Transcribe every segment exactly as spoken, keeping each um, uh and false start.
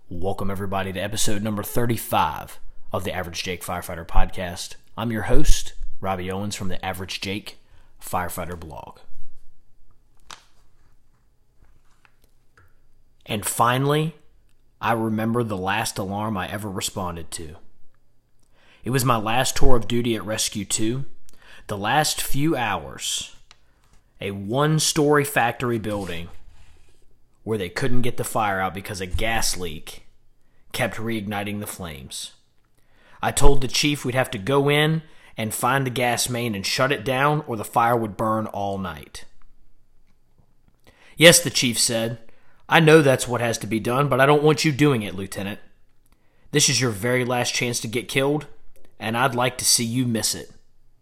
Welcome, everybody, to episode number thirty-five of the Average Jake Firefighter Podcast. I'm your host, Robbie Owens from the Average Jake Firefighter blog. And finally, I remember the last alarm I ever responded to. It was my last tour of duty at Rescue two. The last few hours, a one-story factory building where they couldn't get the fire out because a gas leak kept reigniting the flames. I told the chief we'd have to go in and find the gas main and shut it down or the fire would burn all night. Yes, the chief said, I know that's what has to be done, but I don't want you doing it, Lieutenant. This is your very last chance to get killed, and I'd like to see you miss it.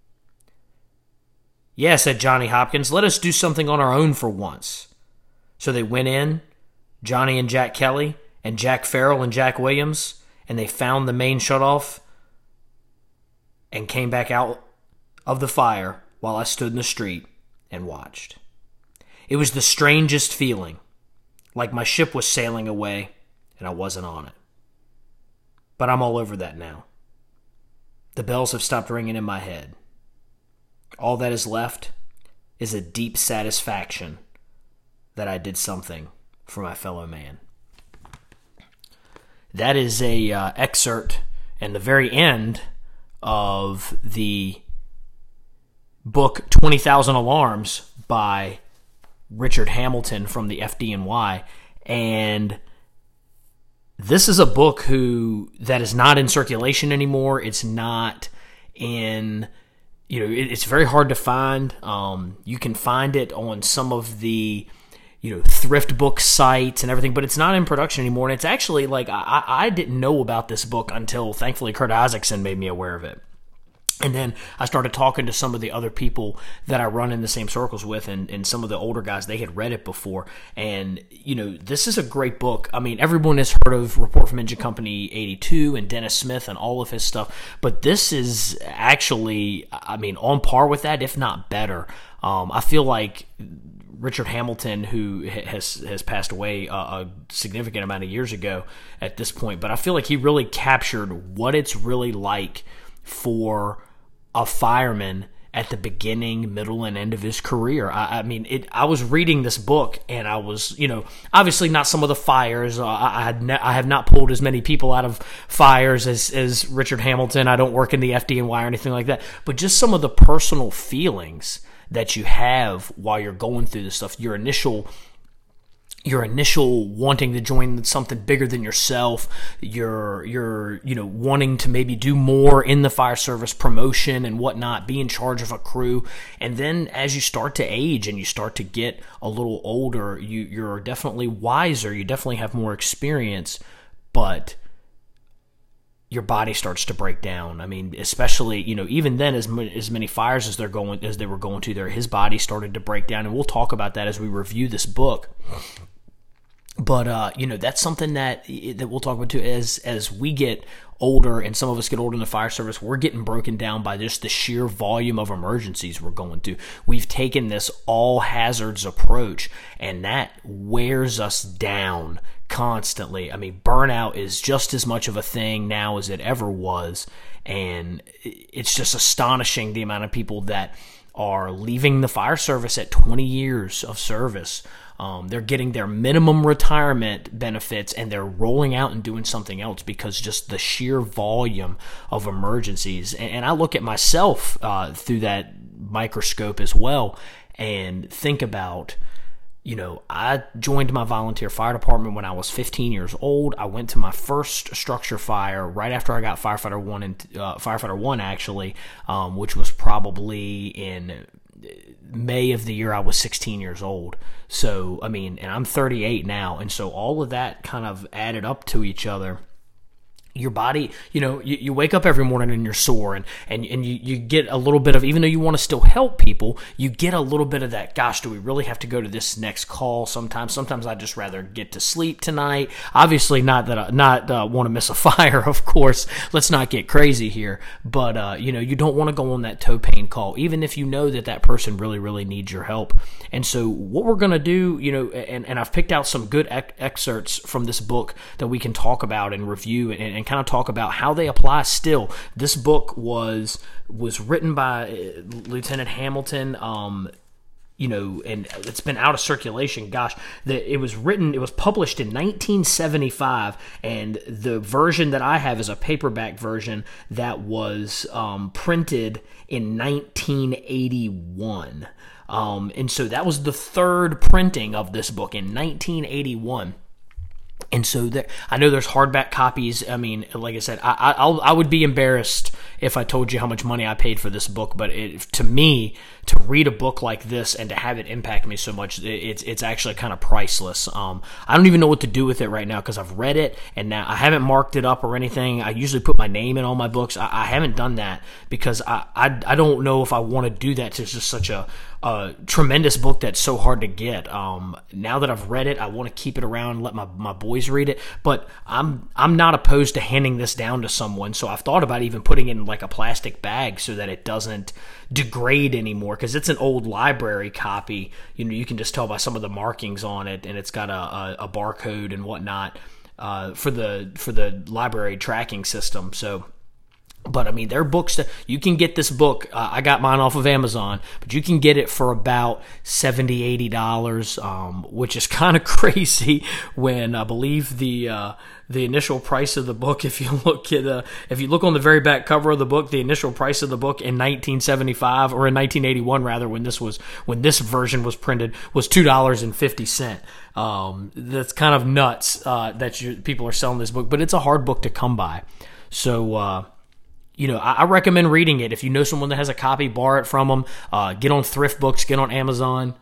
Yeah, said Johnny Hopkins, let us do something on our own for once. So they went in, Johnny and Jack Kelly, and Jack Farrell and Jack Williams, and they found the main shutoff and came back out of the fire while I stood in the street and watched. It was the strangest feeling, like my ship was sailing away and I wasn't on it. But I'm all over that now. The bells have stopped ringing in my head. All that is left is a deep satisfaction that I did something for my fellow man. That is a uh, excerpt and the very end of the book twenty thousand Alarms by Richard Hamilton from the F D N Y. And this is a book who that is not in circulation anymore. It's not in, you know, it, it's very hard to find. Um, you can find it on some of the you know, thrift book sites and everything, but it's not in production anymore. And it's actually like, I, I didn't know about this book until thankfully Kurt Isaacson made me aware of it. And then I started talking to some of the other people that I run in the same circles with, and, and some of the older guys, they had read it before. And, you know, this is a great book. I mean, everyone has heard of Report from Engine Company eighty-two and Dennis Smith and all of his stuff, but this is actually, I mean, on par with that, if not better. Um, I feel like Richard Hamilton, who has has passed away a, a significant amount of years ago at this point, but I feel like he really captured what it's really like for a fireman at the beginning, middle, and end of his career. I, I mean, it. I was reading this book, and I was, you know, obviously not some of the fires. Uh, I, I, had ne- I have not pulled as many people out of fires as, as Richard Hamilton. I don't work in the F D N Y or anything like that, but just some of the personal feelings that you have while you're going through this stuff, your initial your initial wanting to join something bigger than yourself, your your you know wanting to maybe do more in the fire service, promotion and whatnot, be in charge of a crew, and then as you start to age and you start to get a little older, you you're definitely wiser, you definitely have more experience, but your body starts to break down. I mean, especially, you know, even then, as as many fires as they're going as they were going to there, his body started to break down, and we'll talk about that as we review this book. But uh, you know, that's something that that we'll talk about too. As as we get older, and some of us get older in the fire service, we're getting broken down by just the sheer volume of emergencies we're going to. We've taken this all hazards approach, and that wears us down constantly. I mean, burnout is just as much of a thing now as it ever was, and it's just astonishing the amount of people that are leaving the fire service at twenty years of service. Um, they're getting their minimum retirement benefits and they're rolling out and doing something else because just the sheer volume of emergencies. And, and I look at myself uh, through that microscope as well and think about, you know, I joined my volunteer fire department when I was fifteen years old. I went to my first structure fire right after I got firefighter one and uh, firefighter one actually, um, which was probably in May of the year I was sixteen years old. So, I mean, and I'm thirty-eight now. And so all of that kind of added up to each other. your body, you know, you, you wake up every morning and you're sore, and, and, and you, you get a little bit of, even though you want to still help people, you get a little bit of that, gosh, do we really have to go to this next call sometimes? Sometimes I'd just rather get to sleep tonight. Obviously not that I not uh, want to miss a fire, of course. Let's not get crazy here. But, uh, you know, you don't want to go on that toe pain call, even if you know that that person really, really needs your help. And so what we're going to do, you know, and, and I've picked out some good ec- excerpts from this book that we can talk about and review and, and kind of talk about how they apply still. This book was was written by Lieutenant Hamilton, um, you know, and it's been out of circulation. Gosh, the, it was written, it was published in nineteen seventy-five, and the version that I have is a paperback version that was um, printed in nineteen eighty-one. Um, and so that was the third printing of this book in nineteen eighty-one. And so there, I know there's hardback copies. I mean, like I said, I, I I'll, I would be embarrassed if I told you how much money I paid for this book. But it, to me, to read a book like this and to have it impact me so much, it, it's it's actually kind of priceless. Um, I don't even know what to do with it right now because I've read it and now I haven't marked it up or anything. I usually put my name in all my books. I, I haven't done that because I, I I don't know if I want to do that. It's just such a a tremendous book that's so hard to get. Um, now that I've read it, I want to keep it around and let my, my boys read it. But I'm I'm not opposed to handing this down to someone. So I've thought about even putting it in like a plastic bag so that it doesn't degrade anymore, because it's an old library copy. You know, you can just tell by some of the markings on it, and it's got a, a, a barcode and whatnot uh, for the for the library tracking system. So. But, I mean, there are books that you can get this book. Uh, I got mine off of Amazon, but you can get it for about seventy dollars, eighty dollars, um, which is kind of crazy when I believe the uh, the initial price of the book, if you look at uh, if you look on the very back cover of the book, the initial price of the book in nineteen seventy-five, or in nineteen eighty-one rather, when this was when this version was printed, was two dollars and fifty cents. Um, that's kind of nuts uh, that you, people are selling this book, but it's a hard book to come by. So, uh, You know, I recommend reading it. If you know someone that has a copy, borrow it from them. Uh, get on Thrift Books, get on Amazon.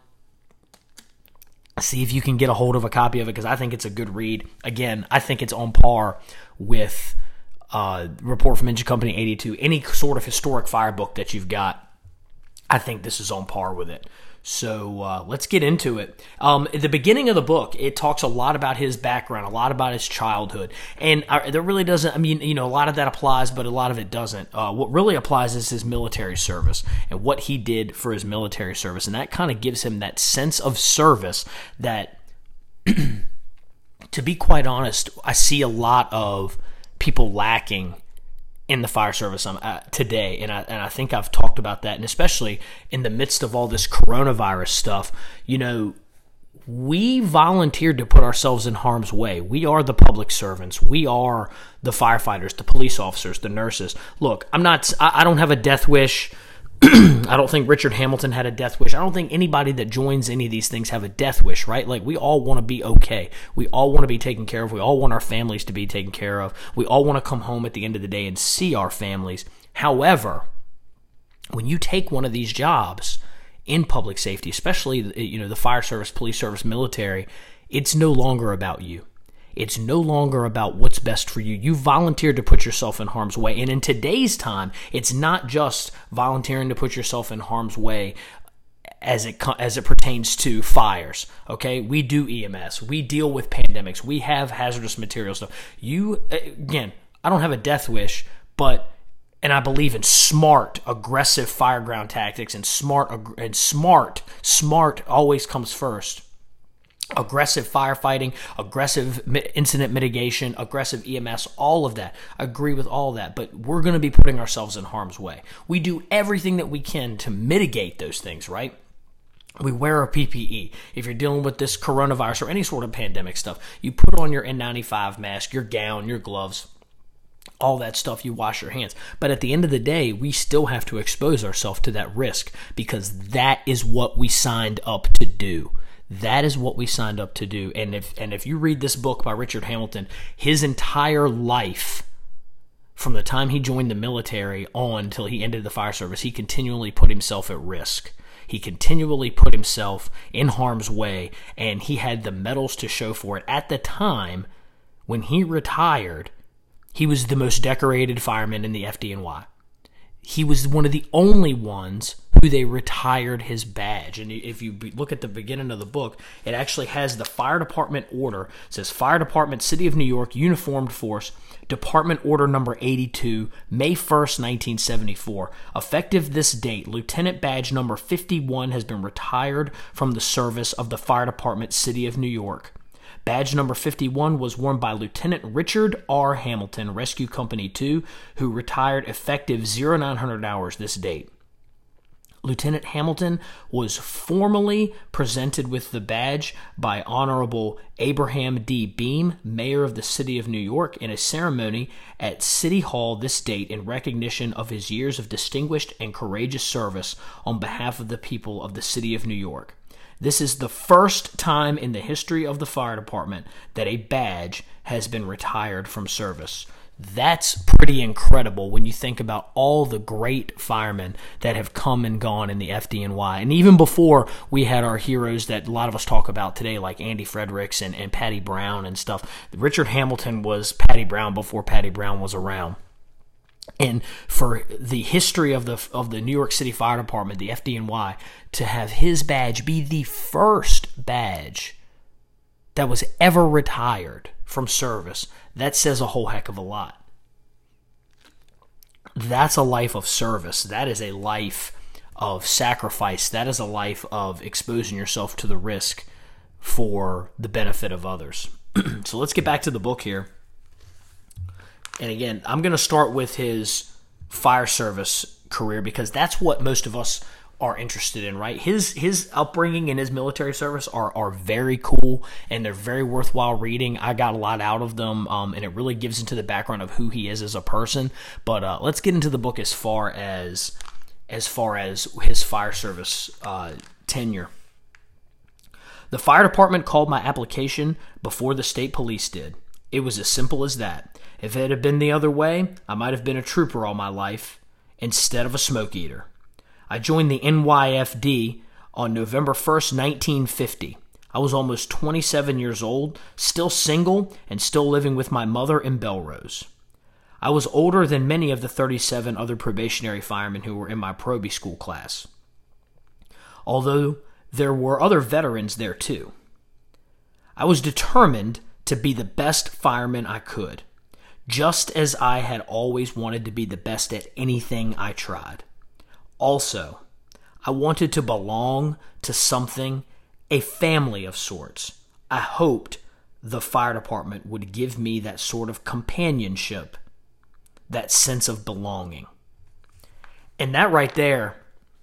See if you can get a hold of a copy of it, because I think it's a good read. Again, I think it's on par with uh, Report from Engine Company eighty-two. Any sort of historic fire book that you've got, I think this is on par with it. So uh, let's get into it. Um, at the beginning of the book, it talks a lot about his background, a lot about his childhood. And uh, there really doesn't, I mean, you know, a lot of that applies, but a lot of it doesn't. Uh, what really applies is his military service and what he did for his military service. And that kind of gives him that sense of service that, to be quite honest, I see a lot of people lacking in the fire service um, uh, today, and I and I think I've talked about that, and especially in the midst of all this coronavirus stuff, you know, we volunteered to put ourselves in harm's way. We are the public servants. We are the firefighters, the police officers, the nurses. Look, I'm not. I, I don't have a death wish. I don't think Richard Hamilton had a death wish. I don't think anybody that joins any of these things have a death wish, right? Like, we all want to be okay. We all want to be taken care of. We all want our families to be taken care of. We all want to come home at the end of the day and see our families. However, when you take one of these jobs in public safety, especially, you know, the fire service, police service, military, it's no longer about you. It's no longer about what's best for you. You volunteered to put yourself in harm's way. And in today's time, it's not just volunteering to put yourself in harm's way as it as it pertains to fires. Okay, we do E M S. We deal with pandemics. We have hazardous material stuff. You, again, I don't have a death wish, but and I believe in smart, aggressive fireground tactics, and smart and smart, smart always comes first. Aggressive firefighting, aggressive incident mitigation, aggressive E M S, all of that. I agree with all that, but we're going to be putting ourselves in harm's way. We do everything that we can to mitigate those things, right? We wear our P P E. If you're dealing with this coronavirus or any sort of pandemic stuff, you put on your N ninety-five mask, your gown, your gloves, all that stuff, you wash your hands. But at the end of the day, we still have to expose ourselves to that risk, because that is what we signed up to do. That is what we signed up to do. And if and if you read this book by Richard Hamilton, his entire life, from the time he joined the military on until he ended the fire service, he continually put himself at risk. He continually put himself in harm's way, and he had the medals to show for it. At the time, when he retired, He was the most decorated fireman in the F D N Y. He was one of the only ones who they retired his badge. And if you look at the beginning of the book, it actually has the fire department order. It says Fire Department, City of New York, Uniformed Force, Department Order Number eighty-two, May first, nineteen seventy-four. Effective this date, Lieutenant Badge Number fifty-one has been retired from the service of the Fire Department, City of New York. Badge number fifty-one was worn by Lieutenant Richard R. Hamilton, Rescue Company two, who retired effective oh nine hundred hours this date. Lieutenant Hamilton was formally presented with the badge by Honorable Abraham D. Beam, Mayor of the City of New York, in a ceremony at City Hall this date in recognition of his years of distinguished and courageous service on behalf of the people of the City of New York. This is the first time in the history of the fire department that a badge has been retired from service. That's pretty incredible when you think about all the great firemen that have come and gone in the F D N Y. And even before we had our heroes that a lot of us talk about today, like Andy Fredericks and, and Patty Brown and stuff. Richard Hamilton was Patty Brown before Patty Brown was around. And for the history of the of the New York City Fire Department, the F D N Y, to have his badge be the first badge that was ever retired from service, that says a whole heck of a lot. That's a life of service. That is a life of sacrifice. That is a life of exposing yourself to the risk for the benefit of others. So let's get back to the book here. And again, I'm going to start with his fire service career because that's what most of us are interested in, right? His his upbringing and his military service are are very cool, and they're very worthwhile reading. I got a lot out of them, um, and it really gives into the background of who he is as a person. But uh, let's get into the book as far as as far as his fire service uh, tenure. The fire department called my application before the state police did. It was as simple as that. If it had been the other way, I might have been a trooper all my life instead of a smoke eater. I joined the N Y F D on November first, nineteen fifty. I was almost twenty-seven years old, still single, and still living with my mother in Belrose. I was older than many of the thirty-seven other probationary firemen who were in my probie school class, although there were other veterans there too. I was determined to be the best fireman I could, just as I had always wanted to be the best at anything I tried. Also, I wanted to belong to something, a family of sorts. I hoped the fire department would give me that sort of companionship, that sense of belonging. And that right there,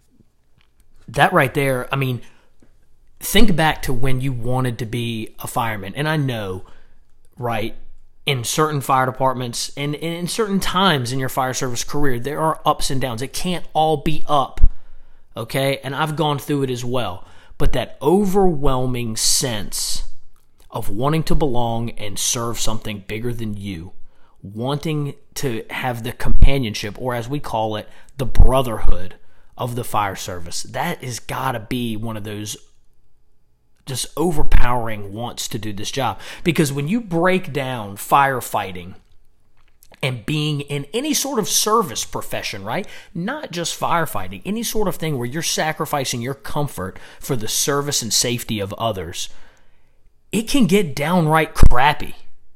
that right there, I mean, think back to when you wanted to be a fireman. And I know, right, in certain fire departments and in certain times in your fire service career, there are ups and downs. It can't all be up, okay? And I've gone through it as well. But that overwhelming sense of wanting to belong and serve something bigger than you, wanting to have the companionship, or as we call it, the brotherhood of the fire service, that has got to be one of those just overpowering wants to do this job. Because when you break down firefighting and being in any sort of service profession, right? Not just firefighting, any sort of thing where you're sacrificing your comfort for the service and safety of others, it can get downright crappy.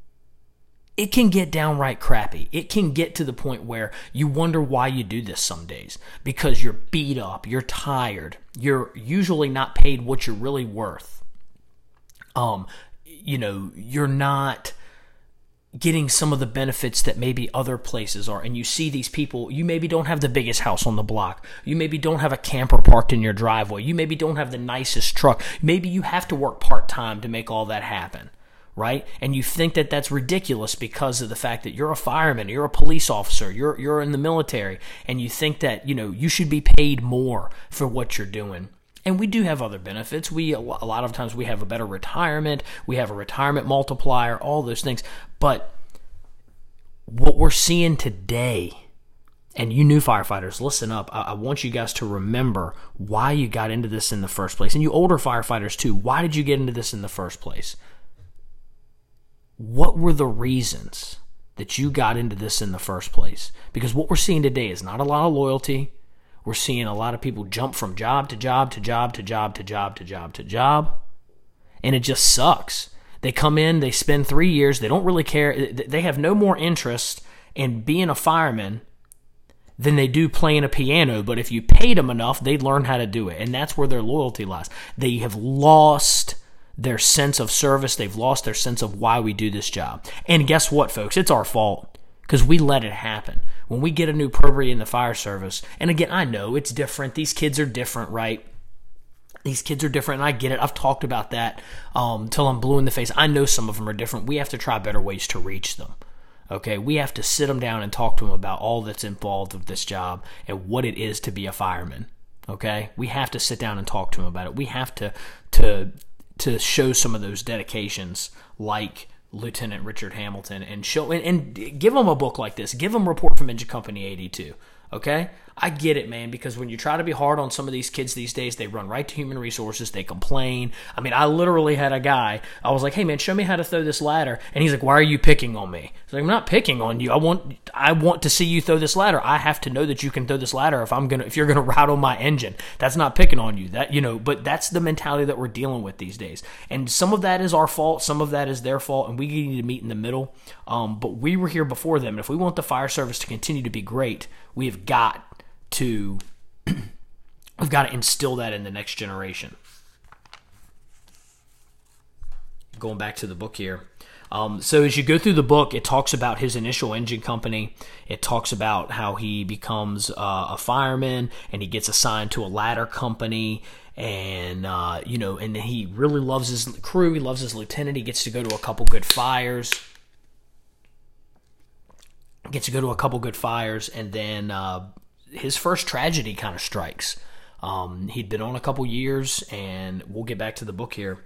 It can get downright crappy. It can get to the point where you wonder why you do this some days. Because you're beat up, you're tired, you're usually not paid what you're really worth. Um, you know, you're not getting some of the benefits that maybe other places are. And you see these people, you maybe don't have the biggest house on the block. You maybe don't have a camper parked in your driveway. You maybe don't have the nicest truck. Maybe you have to work part-time to make all that happen, right? And you think that that's ridiculous because of the fact that you're a fireman, you're a police officer, you're you're in the military, and you think that, you know, you should be paid more for what you're doing. And we do have other benefits. We a lot of times we have a better retirement. We have a retirement multiplier, all those things. But what we're seeing today, and you new firefighters, listen up. I, I want you guys to remember why you got into this in the first place. And you older firefighters too, why did you get into this in the first place? What were the reasons that you got into this in the first place. Because what we're seeing today is not a lot of loyalty. We're seeing a lot of people jump from job to job to job to job to job to job to job. And it just sucks. They come in, they spend three years, they don't really care. They have no more interest in being a fireman than they do playing a piano. But if you paid them enough, they'd learn how to do it. And that's where their loyalty lies. They have lost their sense of service. They've lost their sense of why we do this job. And guess what, folks? It's our fault because we let it happen. When we get a new probate in the fire service, and again, I know it's different. These kids are different, right? These kids are different, and I get it. I've talked about that um, till I'm blue in the face. I know some of them are different. We have to try better ways to reach them. Okay, we have to sit them down and talk to them about all that's involved with this job and what it is to be a fireman. Okay, we have to sit down and talk to them about it. We have to to to show some of those dedications, like Lieutenant Richard Hamilton, and show and, and give them a book like this. Give them Report from Engine Company eighty-two. Okay, I get it, man, because when you try to be hard on some of these kids these days, they run right to human resources, they complain. I mean, I literally had a guy, I was like, hey, man, show me how to throw this ladder. And he's like, why are you picking on me? He's like, I'm not picking on you. I want I want to see you throw this ladder. I have to know that you can throw this ladder if I'm gonna if you're gonna rattle my engine. That's not picking on you. That you know, but that's the mentality that we're dealing with these days. And some of that is our fault, some of that is their fault, and we need to meet in the middle. Um, but we were here before them, and if we want the fire service to continue to be great, we have got to we've got to instill that in the next generation. Going back to the book here. Um, so as you go through the book, it talks about his initial engine company. It talks about how he becomes uh, a fireman and he gets assigned to a ladder company. And, uh, you know, and he really loves his crew. He loves his lieutenant. He gets to go to a couple good fires. Gets to go to a couple good fires. And then uh, his first tragedy kind of strikes. Um, he'd been on a couple years, and we'll get back to the book here.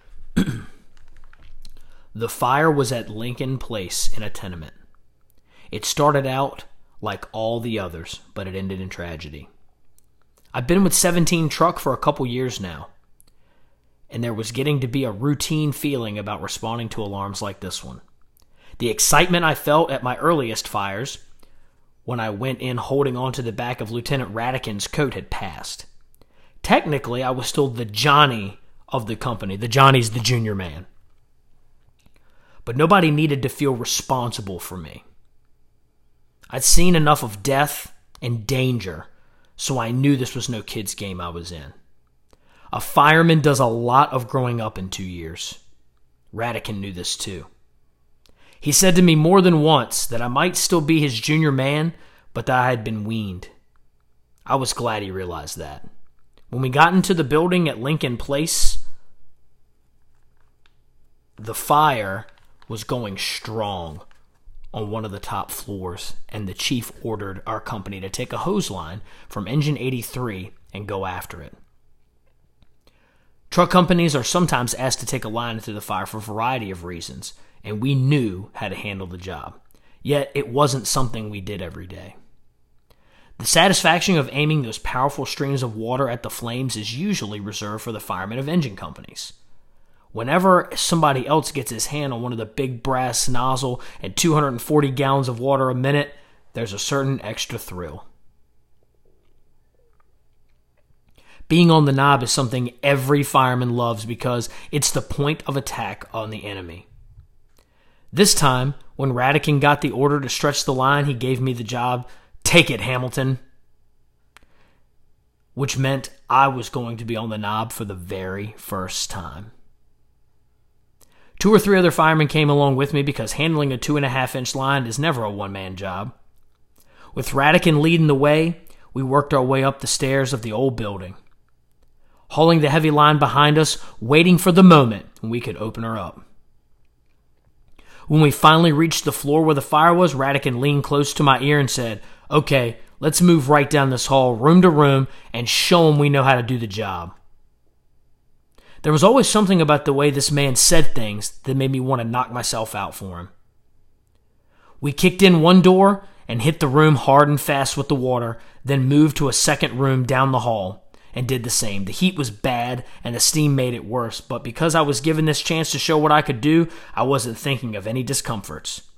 The fire was at Lincoln Place in a tenement. It started out like all the others, but it ended in tragedy. I've been with seventeen Truck for a couple years now, and there was getting to be a routine feeling about responding to alarms like this one. The excitement I felt at my earliest fires, when I went in holding onto the back of Lieutenant Radican's coat, had passed. Technically, I was still the Johnny of the company. The Johnny's the junior man. But nobody needed to feel responsible for me. I'd seen enough of death and danger, so I knew this was no kid's game I was in. A fireman does a lot of growing up in two years. Radican knew this too. He said to me more than once that I might still be his junior man, but that I had been weaned. I was glad he realized that. When we got into the building at Lincoln Place, the fire was going strong on one of the top floors, and the chief ordered our company to take a hose line from engine eighty-three and go after it. Truck companies are sometimes asked to take a line into the fire for a variety of reasons, and we knew how to handle the job. Yet it wasn't something we did every day. The satisfaction of aiming those powerful streams of water at the flames is usually reserved for the firemen of engine companies. Whenever somebody else gets his hand on one of the big brass nozzle and two hundred forty gallons of water a minute, there's a certain extra thrill. Being on the knob is something every fireman loves because it's the point of attack on the enemy. This time, when Radican got the order to stretch the line, he gave me the job. Take it, Hamilton. Which meant I was going to be on the knob for the very first time. Two or three other firemen came along with me because handling a two and a half inch line is never a one-man job. With Radican leading the way, we worked our way up the stairs of the old building, hauling the heavy line behind us, waiting for the moment when we could open her up. When we finally reached the floor where the fire was, Radican leaned close to my ear and said, "Okay, let's move right down this hall, room to room, and show them we know how to do the job." There was always something about the way this man said things that made me want to knock myself out for him. We kicked in one door and hit the room hard and fast with the water, then moved to a second room down the hall and did the same. The heat was bad and the steam made it worse, but because I was given this chance to show what I could do, I wasn't thinking of any discomforts.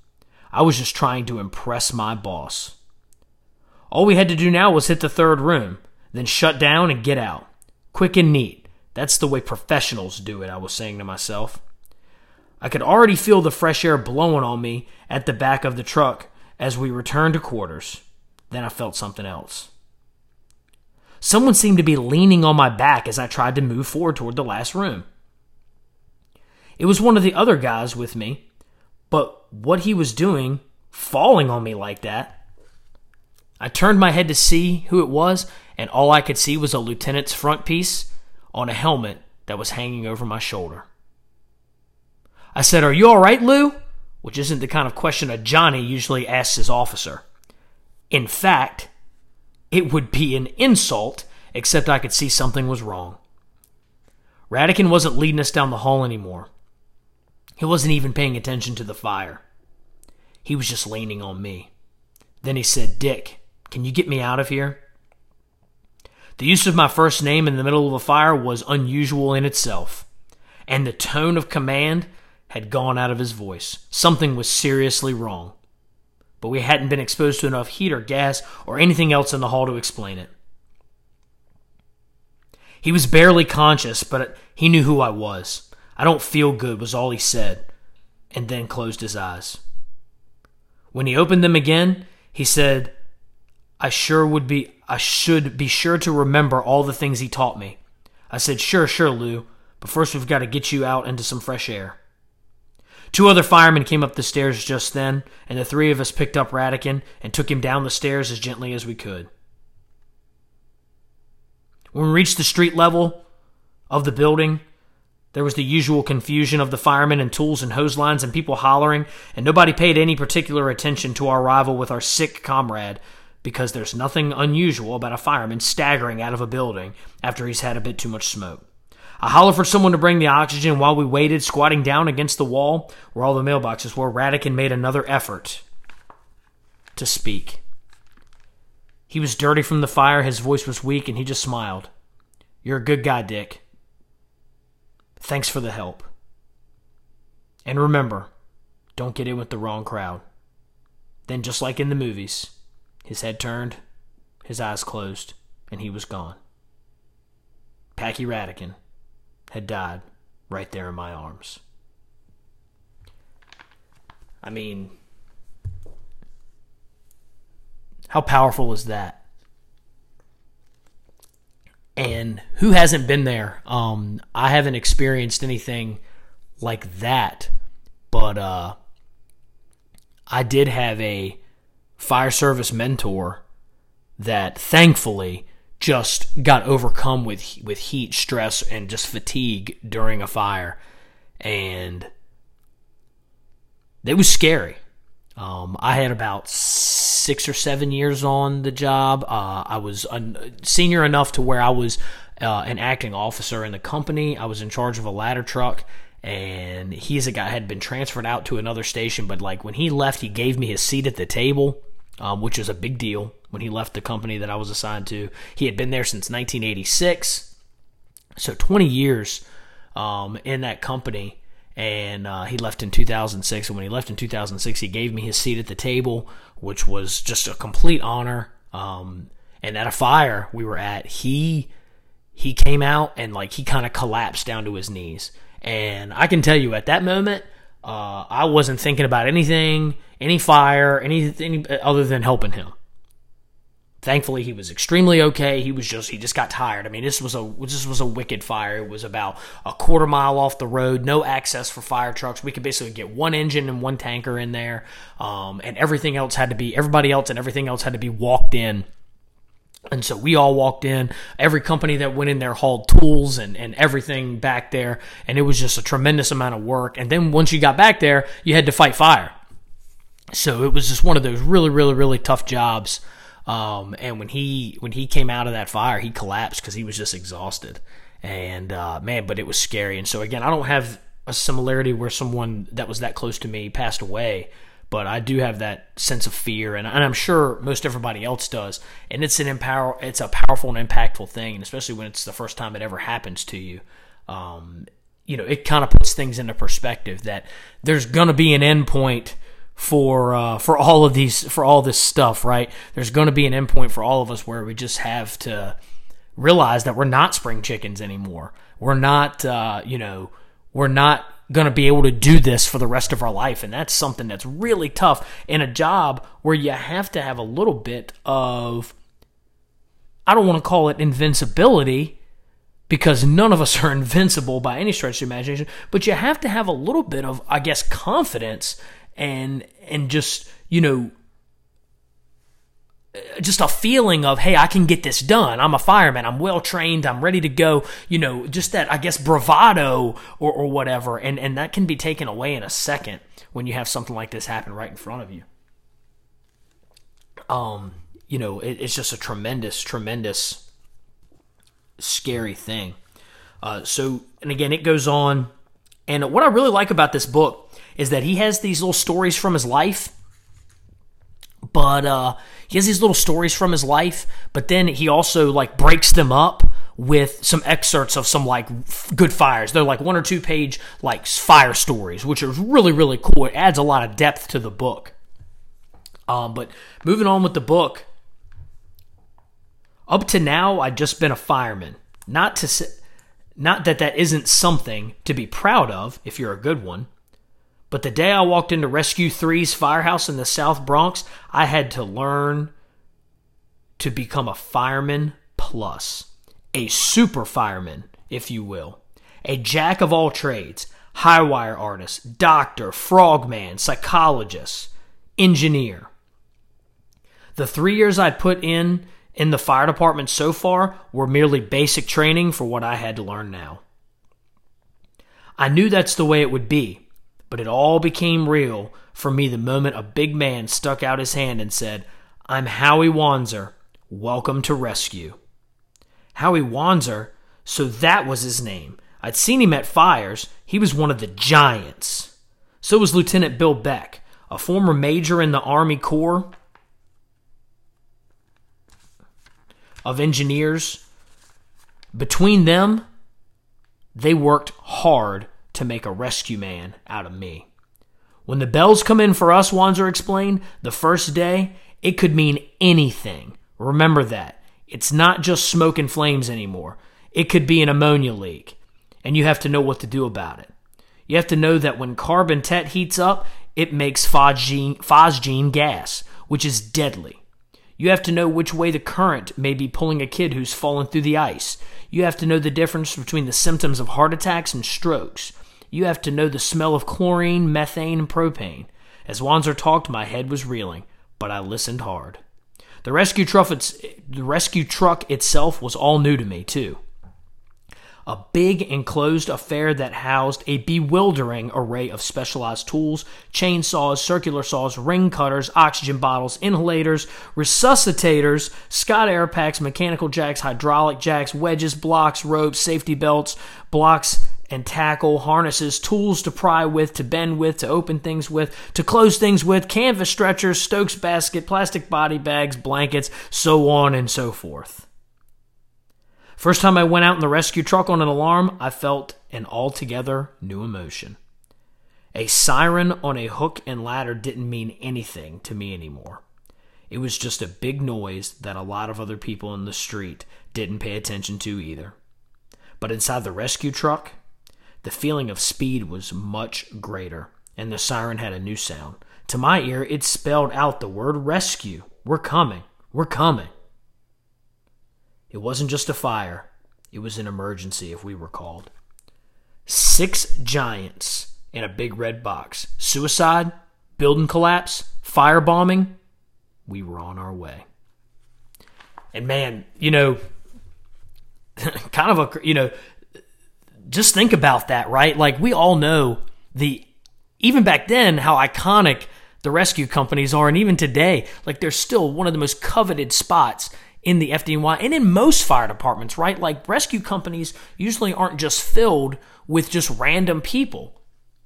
I was just trying to impress my boss. All we had to do now was hit the third room, then shut down and get out. Quick and neat. That's the way professionals do it, I was saying to myself. I could already feel the fresh air blowing on me at the back of the truck as we returned to quarters. Then I felt something else. Someone seemed to be leaning on my back as I tried to move forward toward the last room. It was one of the other guys with me, but what he was doing, falling on me like that. I turned my head to see who it was, and all I could see was a lieutenant's front piece on a helmet that was hanging over my shoulder. I said, "Are you all right, Lou?" Which isn't the kind of question a Johnny usually asks his officer. In fact, it would be an insult, except I could see something was wrong. Radican wasn't leading us down the hall anymore. He wasn't even paying attention to the fire. He was just leaning on me. Then he said, "Dick, can you get me out of here?" The use of my first name in the middle of a fire was unusual in itself, and the tone of command had gone out of his voice. Something was seriously wrong, but we hadn't been exposed to enough heat or gas or anything else in the hall to explain it. He was barely conscious, but he knew who I was. "I don't feel good," was all he said, and then closed his eyes. When he opened them again, he said, I sure would be, I should be sure to remember all the things he taught me. I said, "Sure, sure, Lou, but first we've got to get you out into some fresh air." Two other firemen came up the stairs just then, and the three of us picked up Radican and took him down the stairs as gently as we could. When we reached the street level of the building, there was the usual confusion of the firemen and tools and hose lines and people hollering, and nobody paid any particular attention to our arrival with our sick comrade, because there's nothing unusual about a fireman staggering out of a building after he's had a bit too much smoke. I hollered for someone to bring the oxygen while we waited, squatting down against the wall where all the mailboxes were. Radican made another effort to speak. He was dirty from the fire, his voice was weak, and he just smiled. "You're a good guy, Dick. Thanks for the help. And remember, don't get in with the wrong crowd." Then, just like in the movies, his head turned, his eyes closed, and he was gone. Packy Radican had died right there in my arms. I mean, how powerful is that? And who hasn't been there? Um, I haven't experienced anything like that, but uh, I did have a fire service mentor that thankfully just got overcome with with heat, stress, and just fatigue during a fire, and it was scary. Um, I had about six or seven years on the job. Uh, I was a senior enough to where I was uh, an acting officer in the company. I was in charge of a ladder truck, and he's a guy had been transferred out to another station. But like when he left, he gave me his seat at the table, um, which was a big deal. When he left the company that I was assigned to, he had been there since nineteen eighty-six, so twenty years um, in that company. And uh, he left in two thousand six, and when he left in two thousand six, he gave me his seat at the table, which was just a complete honor. Um, and at a fire we were at, he he came out and like he kind of collapsed down to his knees. And I can tell you, at that moment, uh, I wasn't thinking about anything, any fire, anything other than helping him. Thankfully, he was extremely okay. He was just he just got tired. I mean, this was a this was a wicked fire. It was about a quarter mile off the road, no access for fire trucks. We could basically get one engine and one tanker in there, um, and everything else had to be everybody else and everything else had to be walked in. And so we all walked in. Every company that went in there hauled tools and, and everything back there, and it was just a tremendous amount of work. And then once you got back there, you had to fight fire. So it was just one of those really, really, really tough jobs. Um, and when he when he came out of that fire, he collapsed because he was just exhausted. And uh, man, but it was scary. And so again, I don't have a similarity where someone that was that close to me passed away, but I do have that sense of fear, and, and I'm sure most everybody else does. And it's an empower, it's a powerful and impactful thing, and especially when it's the first time it ever happens to you. Um, you know, it kind of puts things into perspective that there's gonna be an end point for uh, for all of these for all this stuff, right? There's going to be an endpoint for all of us where we just have to realize that we're not spring chickens anymore. We're not, uh, you know, we're not going to be able to do this for the rest of our life, and that's something that's really tough in a job where you have to have a little bit of, I don't want to call it invincibility, because none of us are invincible by any stretch of the imagination, but you have to have a little bit of, I guess, confidence and and just, you know, just a feeling of, hey, I can get this done. I'm a fireman. I'm well trained. I'm ready to go. You know, just that, I guess, bravado or, or whatever. And, and that can be taken away in a second when you have something like this happen right in front of you. Um, you know, it, it's just a tremendous, tremendous, scary thing. Uh, so, and again, it goes on. And what I really like about this book is that he has these little stories from his life. But uh, he has these little stories from his life, but then he also like breaks them up with some excerpts of some like f- good fires. They're like one or two page like fire stories, which are really, really cool. It adds a lot of depth to the book. Um, but moving on with the book, up to now, I'd just been a fireman. Not to say, not that that isn't something to be proud of if you're a good one. But the day I walked into Rescue three's firehouse in the South Bronx, I had to learn to become a fireman plus. A super fireman, if you will. A jack of all trades. High wire artist, doctor, frogman, psychologist, engineer. The three years I'd put in in the fire department so far were merely basic training for what I had to learn now. I knew that's the way it would be. But it all became real for me the moment a big man stuck out his hand and said, "I'm Howie Wanzer. Welcome to Rescue." Howie Wanzer, so that was his name. I'd seen him at fires. He was one of the giants. So was Lieutenant Bill Beck, a former major in the Army Corps of Engineers. Between them, they worked hard to make a rescue man out of me. When the bells come in for us, Wanzer explained, the first day, it could mean anything. Remember that. It's not just smoke and flames anymore. It could be an ammonia leak, and you have to know what to do about it. You have to know that when carbon tet heats up, it makes phosgene, phosgene gas, which is deadly. You have to know which way the current may be pulling a kid who's fallen through the ice. You have to know the difference between the symptoms of heart attacks and strokes. You have to know the smell of chlorine, methane, and propane. As Wanzer talked, my head was reeling, but I listened hard. The rescue truck, the rescue truck itself was all new to me, too. A big enclosed affair that housed a bewildering array of specialized tools, chainsaws, circular saws, ring cutters, oxygen bottles, inhalators, resuscitators, Scott air packs, mechanical jacks, hydraulic jacks, wedges, blocks, ropes, safety belts, blocks, and tackle, harnesses, tools to pry with, to bend with, to open things with, to close things with, canvas stretchers, Stokes basket, plastic body bags, blankets, so on and so forth. First time I went out in the rescue truck on an alarm, I felt an altogether new emotion. A siren on a hook and ladder didn't mean anything to me anymore. It was just a big noise that a lot of other people in the street didn't pay attention to either. But inside the rescue truck, the feeling of speed was much greater, and the siren had a new sound. To my ear, it spelled out the word rescue. We're coming. We're coming. It wasn't just a fire. It was an emergency, if we were called. Six giants in a big red box. Suicide, building collapse, firebombing. We were on our way. And man, you know, kind of a, you know, just think about that, right? Like, we all know the, even back then, how iconic the rescue companies are. And even today, like, they're still one of the most coveted spots in the F D N Y and in most fire departments, right? Like, rescue companies usually aren't just filled with just random people.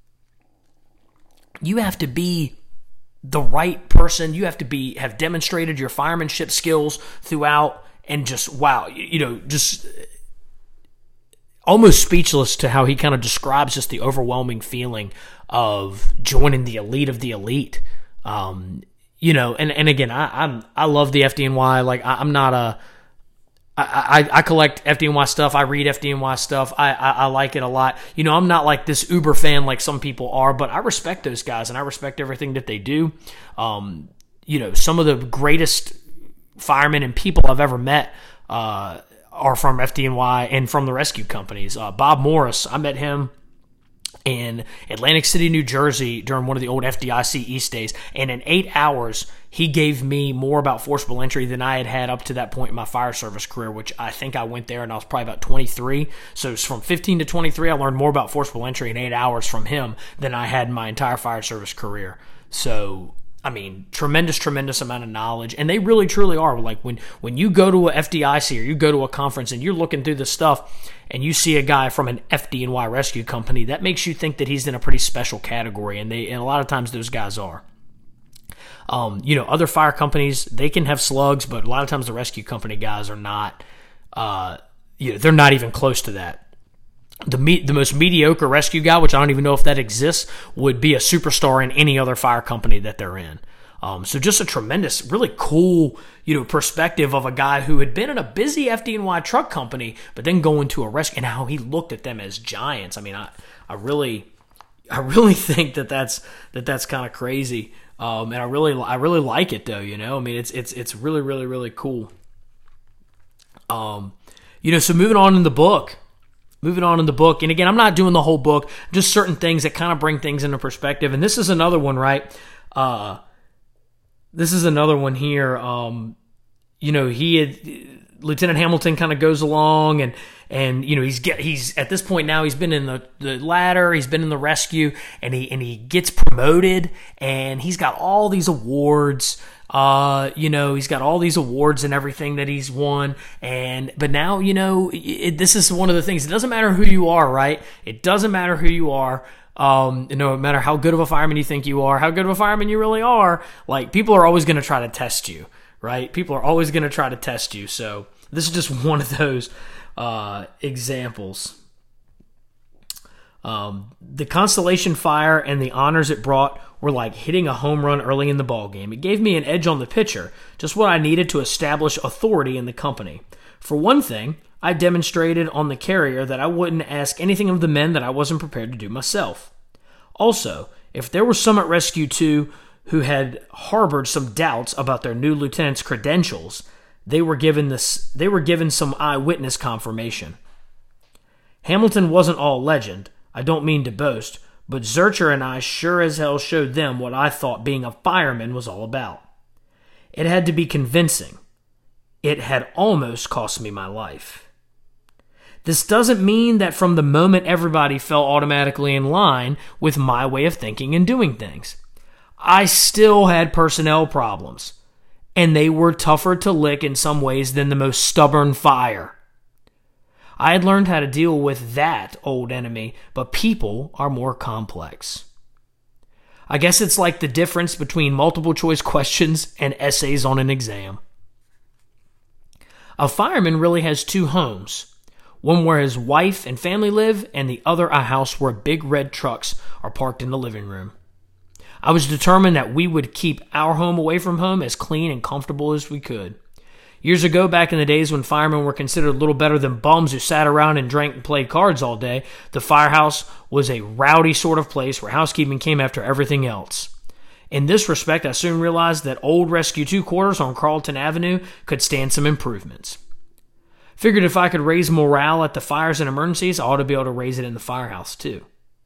You have to be the right person. You have to be, have demonstrated your firemanship skills throughout, and just, wow, you know, just almost speechless to how he kind of describes just the overwhelming feeling of joining the elite of the elite Um, you know, and, and again, I, I'm, I love the F D N Y. Like I, I'm not a, I, I, I collect F D N Y stuff. I read F D N Y stuff. I, I, I like it a lot. You know, I'm not like this uber fan like some people are, but I respect those guys and I respect everything that they do. Um, you know, some of the greatest firemen and people I've ever met uh, are from F D N Y and from the rescue companies. Uh, Bob Morris, I met him in Atlantic City, New Jersey during one of the old F D I C East days. And in eight hours, he gave me more about forcible entry than I had had up to that point in my fire service career, which I think I went there and I was probably about twenty-three. So from fifteen to twenty-three, I learned more about forcible entry in eight hours from him than I had in my entire fire service career. So, I mean, tremendous, tremendous amount of knowledge. And they really, truly are. Like when, when you go to a F D I C or you go to a conference and you're looking through the stuff and you see a guy from an F D N Y rescue company, that makes you think that he's in a pretty special category. And they, and a lot of times those guys are. Um, you know, other fire companies, they can have slugs, but a lot of times the rescue company guys are not, uh, you know, they're not even close to that. The me- the most mediocre rescue guy, which I don't even know if that exists, would be a superstar in any other fire company that they're in. Um, so just a tremendous, really cool, you know, perspective of a guy who had been in a busy F D N Y truck company, but then going to a rescue and how he looked at them as giants. I mean, I, I really, I really think that that's that that's kind of crazy. Um, and I really, I really like it though. You know, I mean, it's it's it's really, really, really cool. Um, you know, so moving on in the book. Moving on in the book, and again, I'm not doing the whole book, just certain things that kind of bring things into perspective. And this is another one, right? Uh, this is another one here. Um, you know, he had, Lieutenant Hamilton kind of goes along, and and you know he's get he's at this point now he's been in the, the ladder, he's been in the rescue, and he and he gets promoted, and he's got all these awards. Uh, you know, he's got all these awards and everything that he's won. And, but now, you know, it, this is one of the things. It doesn't matter who you are, right? It doesn't matter who you are. Um, no matter how good of a fireman you think you are, how good of a fireman you really are, like people are always going to try to test you, right? People are always going to try to test you. So this is just one of those, uh, examples. Um, the Constellation Fire and the honors it brought were like hitting a home run early in the ball game. It gave me an edge on the pitcher, just what I needed to establish authority in the company. For one thing, I demonstrated on the carrier that I wouldn't ask anything of the men that I wasn't prepared to do myself. Also, if there were some at Rescue two who had harbored some doubts about their new lieutenant's credentials, they were given this, they were given some eyewitness confirmation. Hamilton wasn't all legend. I don't mean to boast, but Zurcher and I sure as hell showed them what I thought being a fireman was all about. It had to be convincing. It had almost cost me my life. This doesn't mean that from the moment everybody fell automatically in line with my way of thinking and doing things. I still had personnel problems, and they were tougher to lick in some ways than the most stubborn fire. I had learned how to deal with that old enemy, but people are more complex. I guess it's like the difference between multiple choice questions and essays on an exam. A fireman really has two homes, one where his wife and family live, and the other a house where big red trucks are parked in the living room. I was determined that we would keep our home away from home as clean and comfortable as we could. Years ago, back in the days when firemen were considered little better than bums who sat around and drank and played cards all day, the firehouse was a rowdy sort of place where housekeeping came after everything else. In this respect, I soon realized that old Rescue two quarters on Carlton Avenue could stand some improvements. Figured if I could raise morale at the fires and emergencies, I ought to be able to raise it in the firehouse too.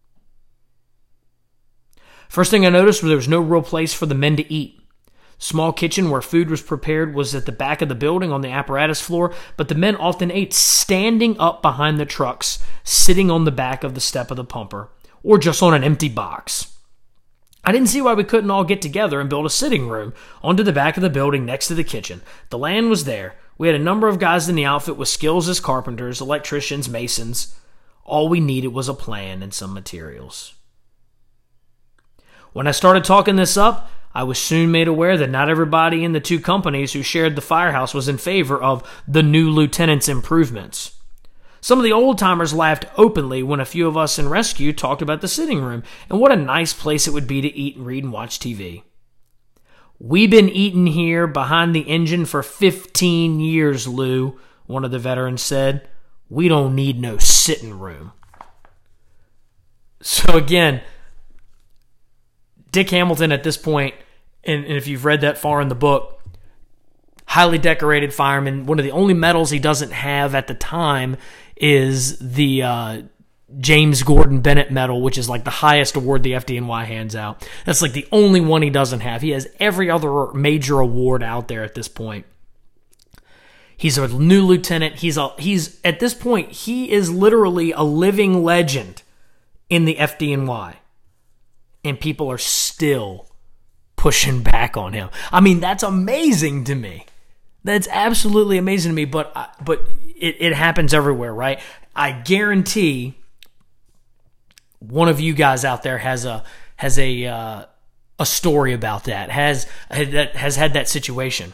First thing I noticed was there was no real place for the men to eat. Small kitchen where food was prepared was at the back of the building on the apparatus floor, but the men often ate standing up behind the trucks, sitting on the back of the step of the pumper, or just on an empty box. I didn't see why we couldn't all get together and build a sitting room onto the back of the building next to the kitchen. The land was there. We had a number of guys in the outfit with skills as carpenters, electricians, masons. All we needed was a plan and some materials. When I started talking this up, I was soon made aware that not everybody in the two companies who shared the firehouse was in favor of the new lieutenant's improvements. Some of the old-timers laughed openly when a few of us in rescue talked about the sitting room and what a nice place it would be to eat and read and watch T V. "We've been eating here behind the engine for fifteen years, Lou," one of the veterans said. "We don't need no sitting room." So again, Dick Hamilton at this point, and, and if you've read that far in the book, highly decorated fireman. One of the only medals he doesn't have at the time is the uh, James Gordon Bennett Medal, which is like the highest award the F D N Y hands out. That's like the only one he doesn't have. He has every other major award out there at this point. He's a new lieutenant. He's a he's at this point, he is literally a living legend in the F D N Y. And people are still pushing back on him. I mean, that's amazing to me. That's absolutely amazing to me, but but it, it happens everywhere, right? I guarantee one of you guys out there has a has a uh, a story about that, has that has had that situation.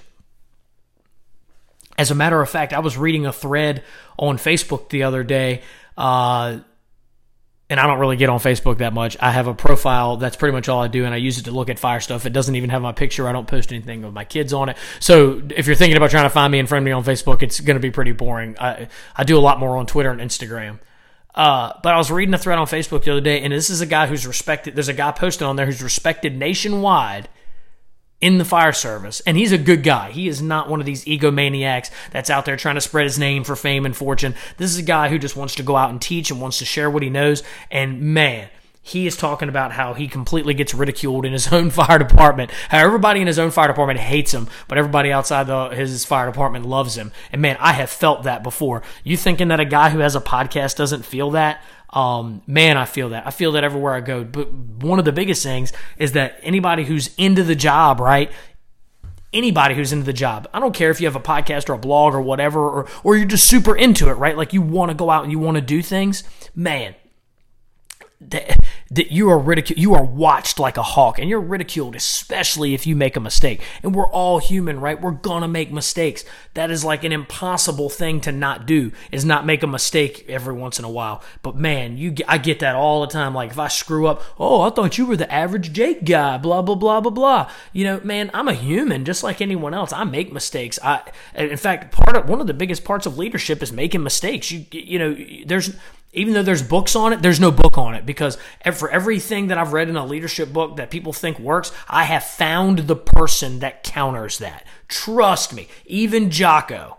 As a matter of fact, I was reading a thread on Facebook the other day, uh, and I don't really get on Facebook that much. I have a profile. That's pretty much all I do, and I use it to look at fire stuff. It doesn't even have my picture. I don't post anything with my kids on it. So if you're thinking about trying to find me and friend me on Facebook, it's going to be pretty boring. I, I do a lot more on Twitter and Instagram. Uh, but I was reading a thread on Facebook the other day, and this is a guy who's respected. There's a guy posted on there who's respected nationwide in the fire service, and he's a good guy. He is not one of these egomaniacs that's out there trying to spread his name for fame and fortune. This is a guy who just wants to go out and teach and wants to share what he knows, and man, he is talking about how he completely gets ridiculed in his own fire department, how everybody in his own fire department hates him, but everybody outside the, his fire department loves him. And man, I have felt that before. You thinking that a guy who has a podcast doesn't feel that? Um, man, I feel that. I feel that everywhere I go. But one of the biggest things is that anybody who's into the job, right? Anybody who's into the job, I don't care if you have a podcast or a blog or whatever, or or you're just super into it, right? Like you want to go out and you want to do things, man. That, that you are ridiculed, you are watched like a hawk, and you're ridiculed, especially if you make a mistake. And we're all human, right? We're gonna make mistakes. That is like an impossible thing to not do, is not make a mistake every once in a while. But man, you, I get that all the time. Like if I screw up, oh, I thought you were the average Jake guy, blah blah blah blah blah. You know, man, I'm a human just like anyone else. I make mistakes. I, in fact, part of one of the biggest parts of leadership is making mistakes. You, you know, there's. Even though there's books on it, there's no book on it, because for everything that I've read in a leadership book that people think works, I have found the person that counters that. Trust me, even Jocko.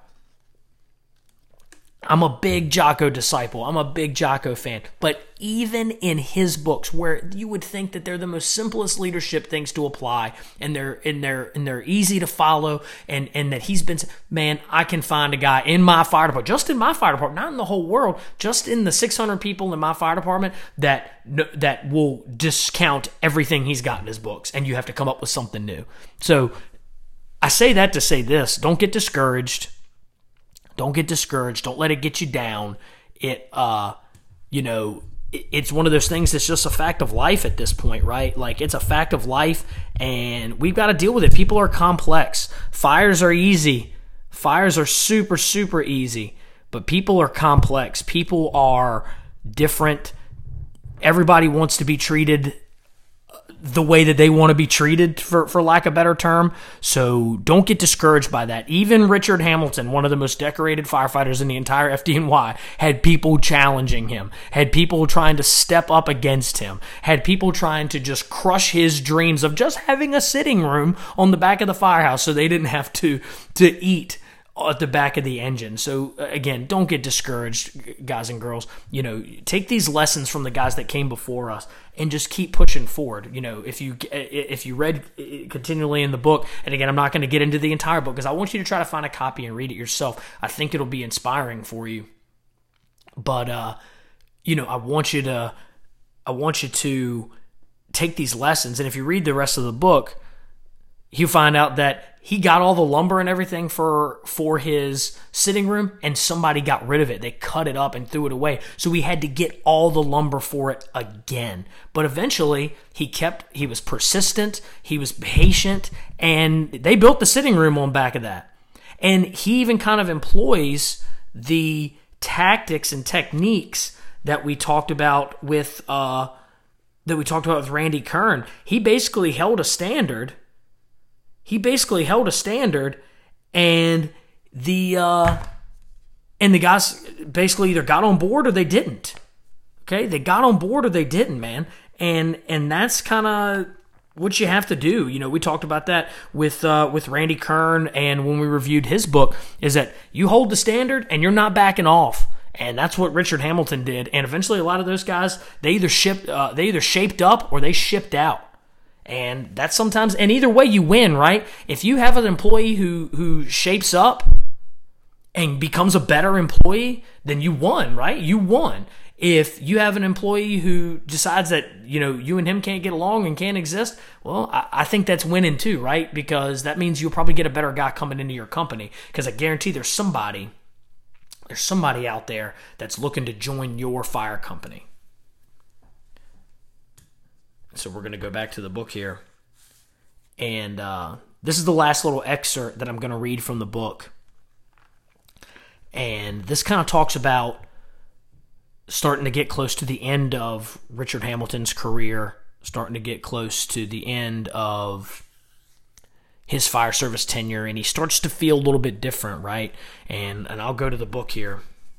I'm a big Jocko disciple. I'm a big Jocko fan. But even in his books, where you would think that they're the most simplest leadership things to apply, and they're and they're and they're easy to follow, and and that he's been, man, I can find a guy in my fire department, just in my fire department, not in the whole world, just in the six hundred people in my fire department that that will discount everything he's got in his books, and you have to come up with something new. So I say that to say this: don't get discouraged. Don't get discouraged. Don't let it get you down. It, uh, you know, it, it's one of those things that's just a fact of life at this point, right? Like, it's a fact of life, and we've got to deal with it. People are complex. Fires are easy. Fires are super, super easy. But people are complex. People are different. Everybody wants to be treated the way that they want to be treated, for, for lack of a better term. So don't get discouraged by that. Even Richard Hamilton, one of the most decorated firefighters in the entire F D N Y, had people challenging him, had people trying to step up against him, had people trying to just crush his dreams of just having a sitting room on the back of the firehouse so they didn't have to, to eat at the back of the engine. So again, don't get discouraged, guys and girls. You know, take these lessons from the guys that came before us and just keep pushing forward. You know, if you if you read continually in the book, and again, I'm not going to get into the entire book because I want you to try to find a copy and read it yourself. I think it'll be inspiring for you. But uh, you know, I want you to I want you to take these lessons, and if you read the rest of the book, you find out that he got all the lumber and everything for for his sitting room, and somebody got rid of it. They cut it up and threw it away. So we had to get all the lumber for it again. But eventually, he kept, he was persistent, he was patient, and they built the sitting room on back of that. And he even kind of employs the tactics and techniques that we talked about with uh, that we talked about with Randy Kern. He basically held a standard He basically held a standard, and the uh, and the guys basically either got on board or they didn't. Okay, they got on board or they didn't, man. And and that's kind of what you have to do. You know, we talked about that with uh, with Randy Kern, and when we reviewed his book, is that you hold the standard and you're not backing off. And that's what Richard Hamilton did. And eventually, a lot of those guys, they either shipped, uh, they either shaped up or they shipped out. And that's sometimes, and either way, you win, right? If you have an employee who who shapes up and becomes a better employee, then you won, right? You won. If you have an employee who decides that, you know, you and him can't get along and can't exist, well, I, I think that's winning too, right? Because that means you'll probably get a better guy coming into your company. Because I guarantee there's somebody, there's somebody out there that's looking to join your fire company. So we're going to go back to the book here. And uh, this is the last little excerpt that I'm going to read from the book. And this kind of talks about starting to get close to the end of Richard Hamilton's career, starting to get close to the end of his fire service tenure, and he starts to feel a little bit different, right? And and I'll go to the book here.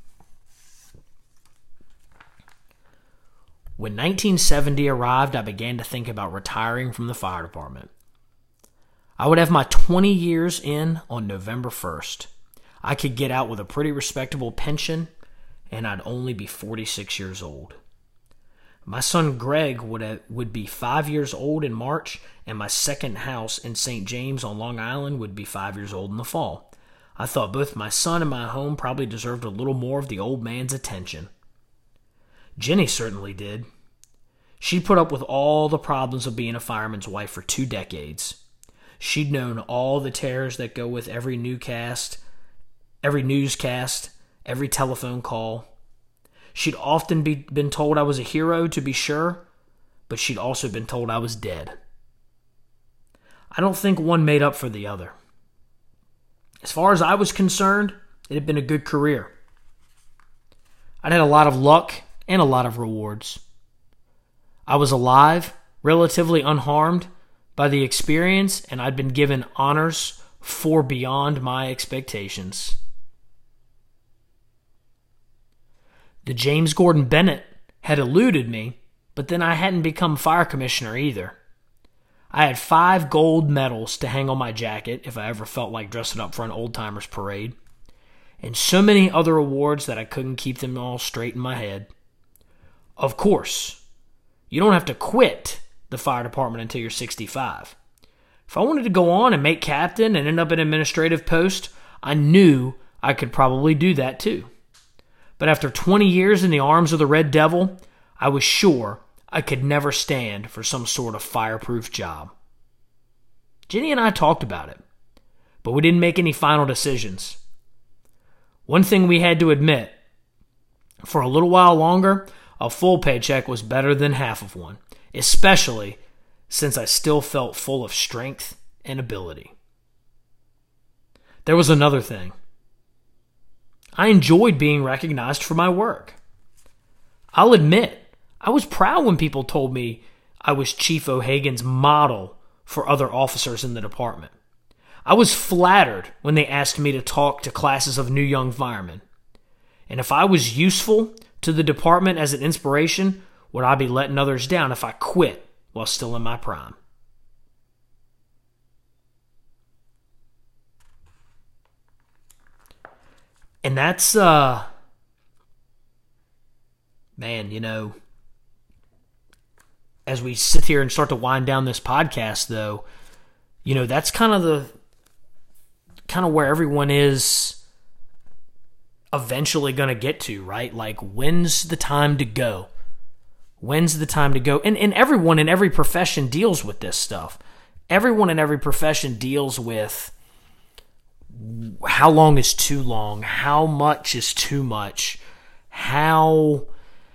When nineteen seventy arrived, I began to think about retiring from the fire department. I would have my twenty years in on November first. I could get out with a pretty respectable pension, and I'd only be forty-six years old. My son Greg would have, would be five years old in March, and my second house in Saint James on Long Island would be five years old in the fall. I thought both my son and my home probably deserved a little more of the old man's attention. Jenny certainly did. She'd put up with all the problems of being a fireman's wife for two decades. She'd known all the terrors that go with every newscast, every newscast, every telephone call. She'd often be, been told I was a hero, to be sure, but she'd also been told I was dead. I don't think one made up for the other. As far as I was concerned, it had been a good career. I'd had a lot of luck and a lot of rewards. I was alive, relatively unharmed by the experience, and I'd been given honors far beyond my expectations. The James Gordon Bennett had eluded me, but then I hadn't become fire commissioner either. I had five gold medals to hang on my jacket if I ever felt like dressing up for an old-timers parade, and so many other awards that I couldn't keep them all straight in my head. Of course, you don't have to quit the fire department until you're sixty-five. If I wanted to go on and make captain and end up in an administrative post, I knew I could probably do that too. But after twenty years in the arms of the Red Devil, I was sure I could never stand for some sort of fireproof job. Jenny and I talked about it, but we didn't make any final decisions. One thing we had to admit, for a little while longer, a full paycheck was better than half of one, especially since I still felt full of strength and ability. There was another thing. I enjoyed being recognized for my work. I'll admit, I was proud when people told me I was Chief O'Hagan's model for other officers in the department. I was flattered when they asked me to talk to classes of new young firemen. And if I was useful to the department as an inspiration, would I be letting others down if I quit while still in my prime? And that's, uh, man, you know, as we sit here and start to wind down this podcast, though, you know, that's kind of the, kind of where everyone is eventually going to get to, right? Like, when's the time to go? When's the time to go? And, and everyone in every profession deals with this stuff. Everyone in every profession deals with how long is too long, how much is too much, how,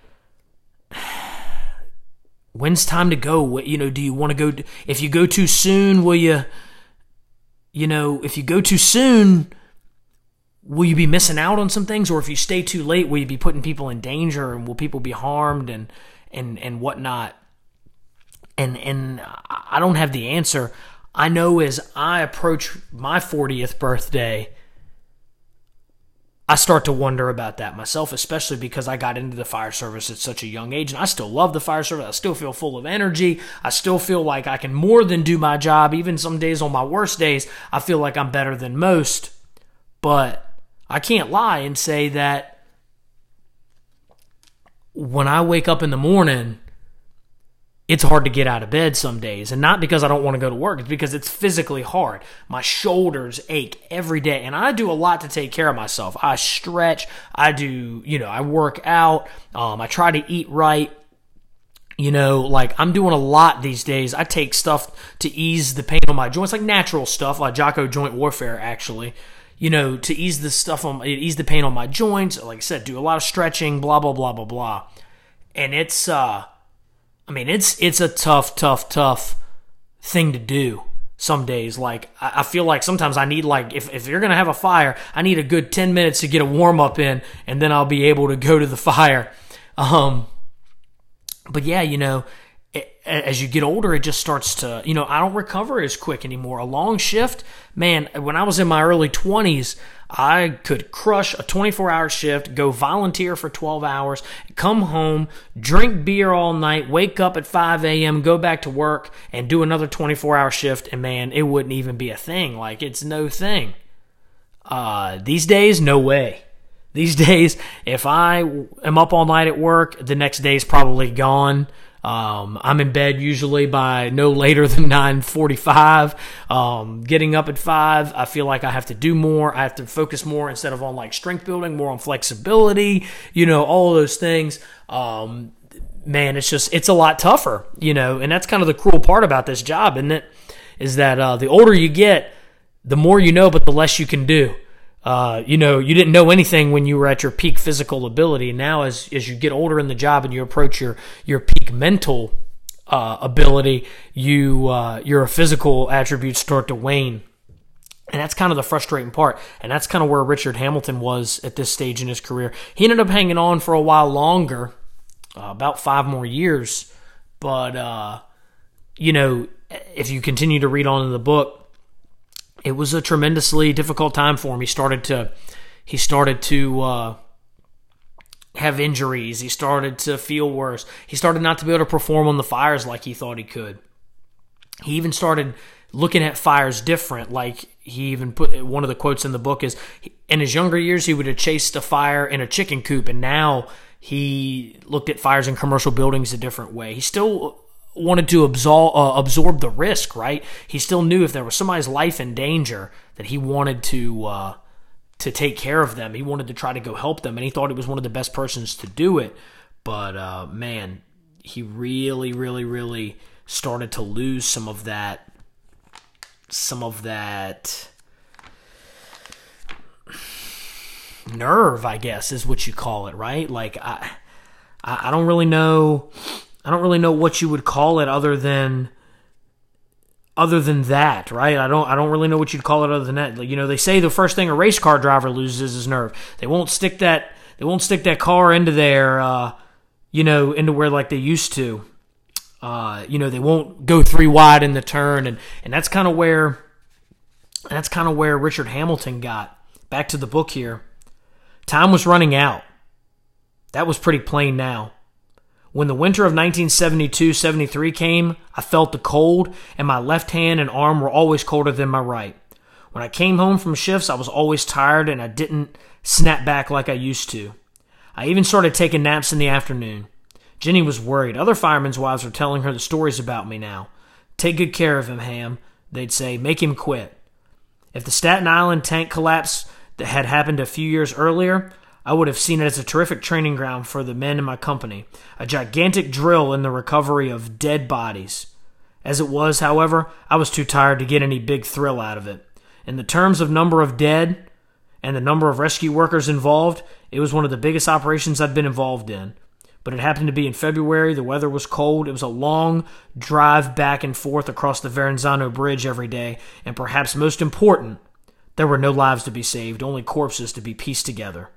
when's time to go? You know, do you want to go, if you go too soon, will you, you know, if you go too soon, will you be missing out on some things? Or if you stay too late, will you be putting people in danger, and will people be harmed and, and, and whatnot? And, and I don't have the answer. I know as I approach my fortieth birthday, I start to wonder about that myself, especially because I got into the fire service at such a young age, and I still love the fire service. I still feel full of energy. I still feel like I can more than do my job. Even some days, on my worst days, I feel like I'm better than most. But I can't lie and say that when I wake up in the morning, it's hard to get out of bed some days. And not because I don't want to go to work. It's because it's physically hard. My shoulders ache every day. And I do a lot to take care of myself. I stretch. I do, you know, I work out. Um, I try to eat right. You know, like I'm doing a lot these days. I take stuff to ease the pain on my joints, like natural stuff, like Jocko Joint Warfare, actually. You know, to ease the stuff on, ease the pain on my joints. Like I said, do a lot of stretching, blah, blah, blah, blah, blah. And it's, uh, I mean, it's it's a tough, tough, tough thing to do some days. Like, I feel like sometimes I need, like, if, if you're going to have a fire, I need a good ten minutes to get a warm-up in, and then I'll be able to go to the fire. Um, but, yeah, you know, it, as you get older, it just starts to, you know, I don't recover as quick anymore. A long shift, man, when I was in my early twenties, I could crush a twenty-four hour shift, go volunteer for twelve hours, come home, drink beer all night, wake up at five a.m., go back to work, and do another twenty-four hour shift, and man, it wouldn't even be a thing. Like, it's no thing. Uh, these days, no way. These days, if I am up all night at work, the next day's probably gone. Um, I'm in bed usually by no later than nine forty-five. Um, getting up at five, I feel like I have to do more. I have to focus more instead of on like strength building, more on flexibility, you know, all those things. Um, man, it's just, it's a lot tougher, you know, and that's kind of the cruel part about this job, isn't it? Is that, uh, the older you get, the more you know, but the less you can do. Uh, you know, you didn't know anything when you were at your peak physical ability. Now, as as you get older in the job and you approach your your peak mental uh, ability, you uh, your physical attributes start to wane, and that's kind of the frustrating part. And that's kind of where Richard Hamilton was at this stage in his career. He ended up hanging on for a while longer, uh, about five more years. But uh, you know, if you continue to read on in the book, it was a tremendously difficult time for him. He started to, he started to uh, have injuries. He started to feel worse. He started not to be able to perform on the fires like he thought he could. He even started looking at fires different. Like he even put, one of the quotes in the book is, in his younger years, he would have chased a fire in a chicken coop, and now he looked at fires in commercial buildings a different way. He still wanted to absorb, uh, absorb the risk, right? He still knew if there was somebody's life in danger that he wanted to uh, to take care of them. He wanted to try to go help them, and he thought he was one of the best persons to do it. But, uh, man, he really, really, really started to lose some of that, some of that nerve, I guess, is what you call it, right? Like, I, I don't really know... I don't really know what you would call it other than other than that, right? I don't I don't really know what you'd call it other than that. Like, you know, they say the first thing a race car driver loses is his nerve. They won't stick that they won't stick that car into their uh, you know, into where like they used to. Uh, you know, they won't go three wide in the turn, and and that's kind of where that's kind of where Richard Hamilton got. Back to the book here. Time was running out. That was pretty plain now. When the winter of nineteen seventy-two seventy-three came, I felt the cold, and my left hand and arm were always colder than my right. When I came home from shifts, I was always tired, and I didn't snap back like I used to. I even started taking naps in the afternoon. Jenny was worried. Other firemen's wives were telling her the stories about me now. Take good care of him, Ham, they'd say. Make him quit. If the Staten Island tank collapse that had happened a few years earlier, I would have seen it as a terrific training ground for the men in my company, a gigantic drill in the recovery of dead bodies. As it was, however, I was too tired to get any big thrill out of it. In the terms of number of dead and the number of rescue workers involved, it was one of the biggest operations I'd been involved in. But it happened to be in February, the weather was cold, it was a long drive back and forth across the Verrazano Bridge every day, and perhaps most important, there were no lives to be saved, only corpses to be pieced together.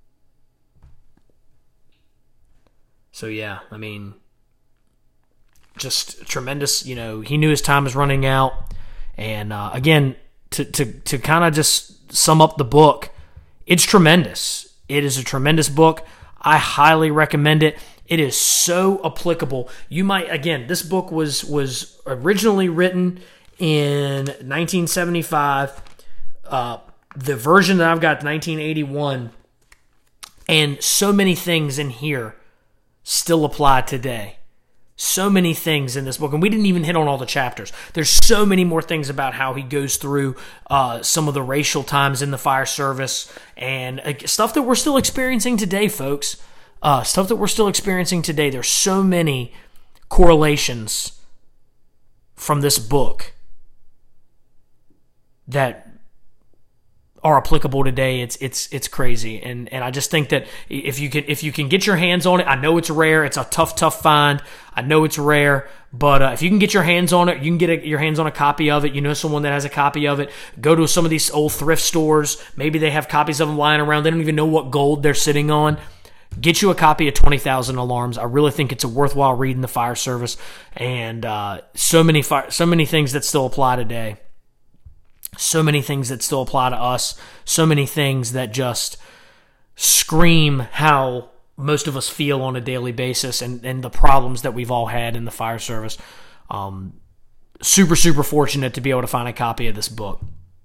So yeah, I mean, just tremendous. You know, he knew his time was running out. And uh, again, to, to, to kind of just sum up the book, it's tremendous. It is a tremendous book. I highly recommend it. It is so applicable. You might, again, this book was, was originally written in nineteen seventy-five. Uh, the version that I've got, nineteen eighty-one. And so many things in here still apply today. So many things in this book, and we didn't even hit on all the chapters. There's so many more things about how he goes through uh, some of the racial times in the fire service and uh, stuff that we're still experiencing today, folks. Uh, stuff that we're still experiencing today. There's so many correlations from this book that are applicable today. It's it's it's crazy, and and I just think that if you can if you can get your hands on it, I know it's rare. It's a tough tough find. I know it's rare, but uh, if you can get your hands on it, you can get a, your hands on a copy of it. You know someone that has a copy of it. Go to some of these old thrift stores. Maybe they have copies of them lying around. They don't even know what gold they're sitting on. Get you a copy of twenty thousand Alarms. I really think it's a worthwhile read in the fire service, and uh, so many fire, so many things that still apply today. So many things that still apply to us. So many things that just scream how most of us feel on a daily basis, and, and the problems that we've all had in the fire service. Um, super, super fortunate to be able to find a copy of this book.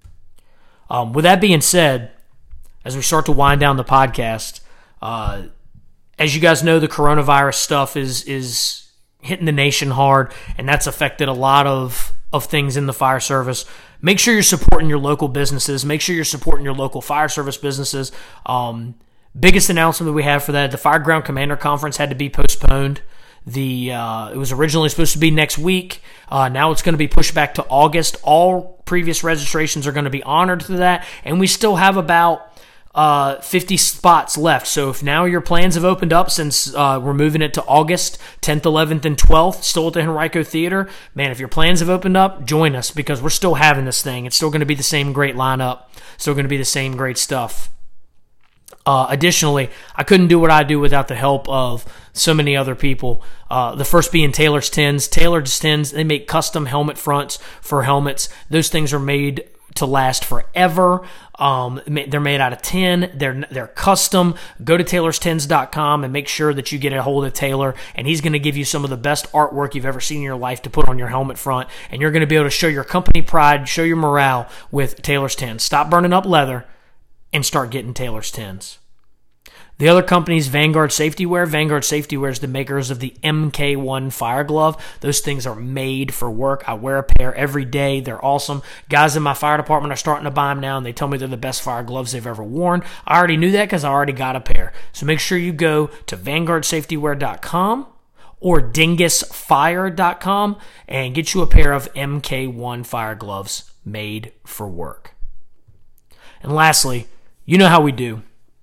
Um, with that being said, as we start to wind down the podcast, uh, as you guys know, the coronavirus stuff is is hitting the nation hard, and that's affected a lot of, of things in the fire service. Make sure you're supporting your local businesses. Make sure you're supporting your local fire service businesses. Um, biggest announcement that we have for that, the Fireground Commander Conference had to be postponed. The uh, it was originally supposed to be next week. Uh, now it's going to be pushed back to August. All previous registrations are going to be honored to that, and we still have about Uh, fifty spots left. So if now your plans have opened up since uh, we're moving it to August tenth, eleventh, and twelfth, still at the Henrico Theater, man, if your plans have opened up, join us because we're still having this thing. It's still going to be the same great lineup. Still going to be the same great stuff. Uh, additionally, I couldn't do what I do without the help of so many other people. Uh, the first being Taylor's Tins. Taylor's Tins, they make custom helmet fronts for helmets. Those things are made to last forever. Um, they're made out of tin. They're they're custom. Go to taylors tins dot com and make sure that you get a hold of Taylor, and he's going to give you some of the best artwork you've ever seen in your life to put on your helmet front, and you're going to be able to show your company pride, show your morale with Taylor's Tins. Stop burning up leather and start getting Taylor's Tins. The other company's Vanguard Safety Wear. Vanguard Safety Wear is the makers of the M K one Fire Glove. Those things are made for work. I wear a pair every day. They're awesome. Guys in my fire department are starting to buy them now, and they tell me they're the best fire gloves they've ever worn. I already knew that because I already got a pair. So make sure you go to vanguard safety wear dot com or dingus fire dot com and get you a pair of M K one Fire Gloves made for work. And lastly, you know how we do.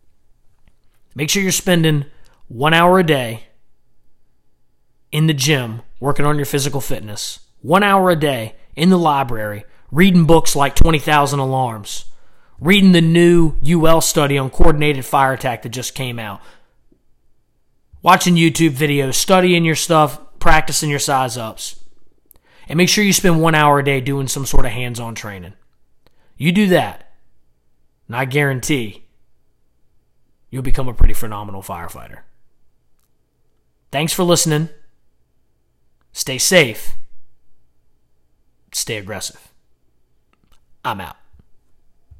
Make sure you're spending one hour a day in the gym working on your physical fitness. One hour a day in the library reading books like twenty thousand Alarms. Reading the new U L study on coordinated fire attack that just came out. Watching YouTube videos, studying your stuff, practicing your size ups. And make sure you spend one hour a day doing some sort of hands-on training. You do that, and I guarantee you'll become a pretty phenomenal firefighter. Thanks for listening. Stay safe. Stay aggressive. I'm out.